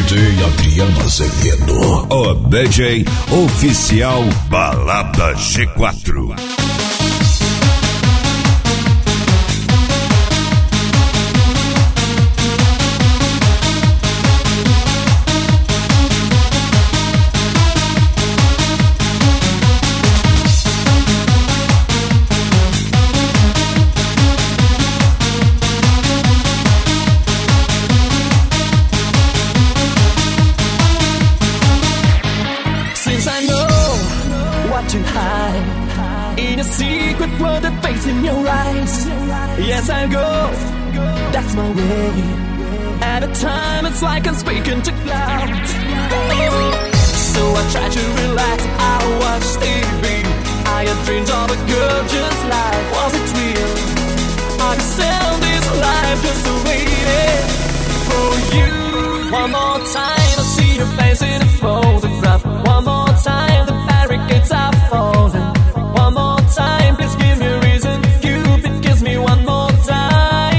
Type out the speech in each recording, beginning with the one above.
DJ Adriano Azevedo, o DJ oficial Balada G4. In a secret world that face in your eyes. Yes, I go, that's my way. At a time it's like I'm speaking to clouds. So I try to relax, I watch TV. I had dreams of a gorgeous life. Was it real? I could sell this life just waiting for you. One more time, I see your face in a photograph. One more time, the barricades are falling. One more time, please give me a reason. Cupid gives me one more time.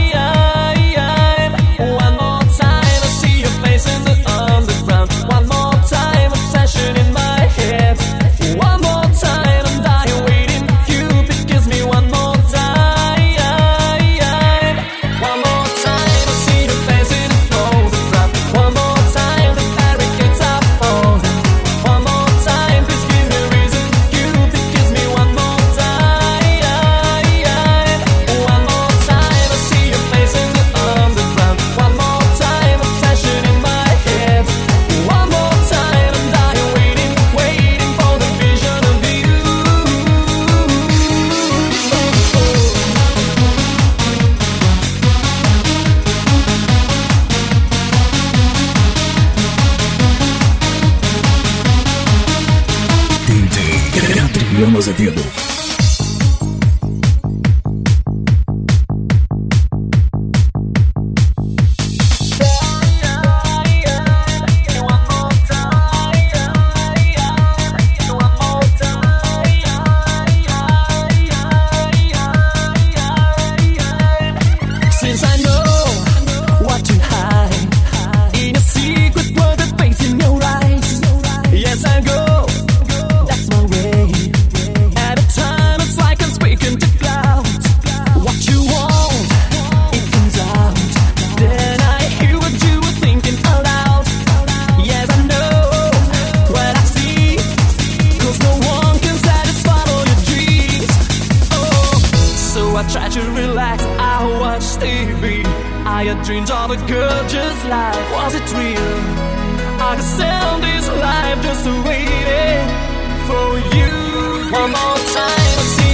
One more time, I see your face in the underground. One more time, obsession in my head. One more time, I'm dying waiting. Cupid gives me one more time. One more time, I see your face in the photograph. One more time, the barricades are falling. One more time, please give me a reason. Cupid gives me one more time. One more time, I see your face in the underground. One more time, obsession in my head. One more time, I'm dying waiting, waiting for the vision of you. DJ Adriano Azevedo. Since I know what to hide in a secret world that face in your eyes. Yes, I go, that's my way. At a time it's like I'm speaking to clouds. What you want, it comes out. Then I hear what you were thinking aloud. Yes, I know what I see, 'cause no one can satisfy all your dreams. Oh, so I try to relax, I watch TV. I had dreams of a gorgeous life. Was it real? I could sell this life just waiting for you. One more time, I see